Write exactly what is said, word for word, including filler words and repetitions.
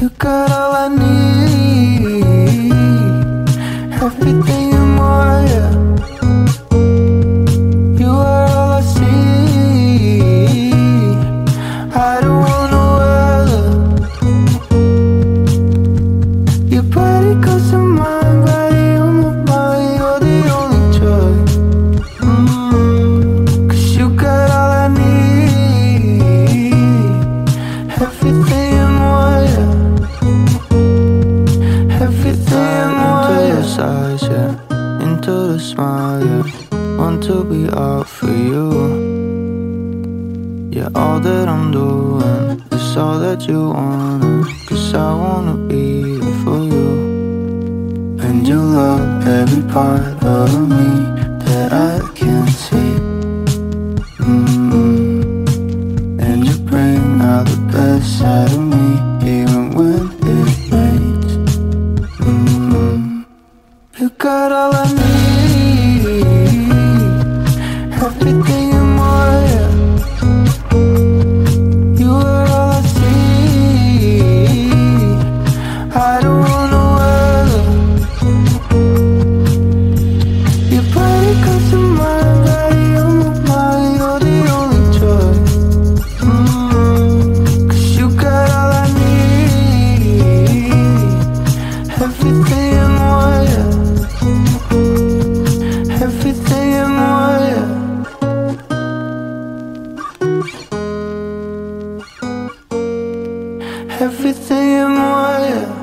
You got all I need, everything and more, yeah. You are all I see, I don't want no other. Your body goes to mine, body on my mind, you're the only joy. mm, Cause you got all I need, everything and more, yeah. Everything and more, into your size, yeah. Into the smile, yeah. Want to be all for you. Yeah, all that I'm doing is all that you want. Cause I wanna be here for you. And you love every part of me that I can see. mm-hmm. And you bring out the best side of me, even when it rains. mm-hmm. You got all I need, everything and more, yeah. You are all I see, I don't want no other. Your body comes to mine, body on my mind, you're the only joy. mm, Cause you got all I need, everything and more, yeah. Everything and more, yeah. Everything and more, yeah.